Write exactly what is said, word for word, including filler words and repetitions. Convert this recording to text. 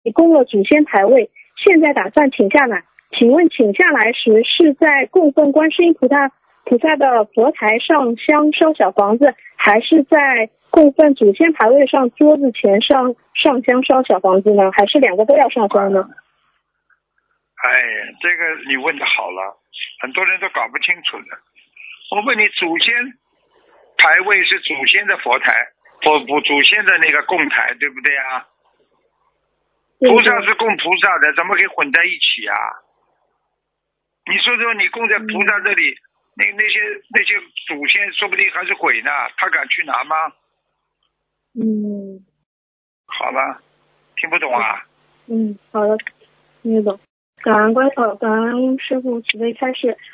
供了祖先牌位，现在打算请下来，请问请下来时是在供奉观世音菩萨菩萨的佛台上香烧小房子，还是在供奉祖先牌位上桌子前上上香烧小房子呢？还是两个都要上香呢？ 哎，这个你问的好了，很多人都搞不清楚的。我问你，祖先牌位是祖先的佛台，佛不祖先的那个供台，对不对啊？菩萨是供菩萨的，怎么可以混在一起啊？你说说，你供在菩萨这里，那那些那些祖先说不定还是鬼呢，他敢去拿吗？ 嗯， 好了，听不懂啊？ 嗯，好的，听得懂。感恩观世，感恩师父慈悲开示。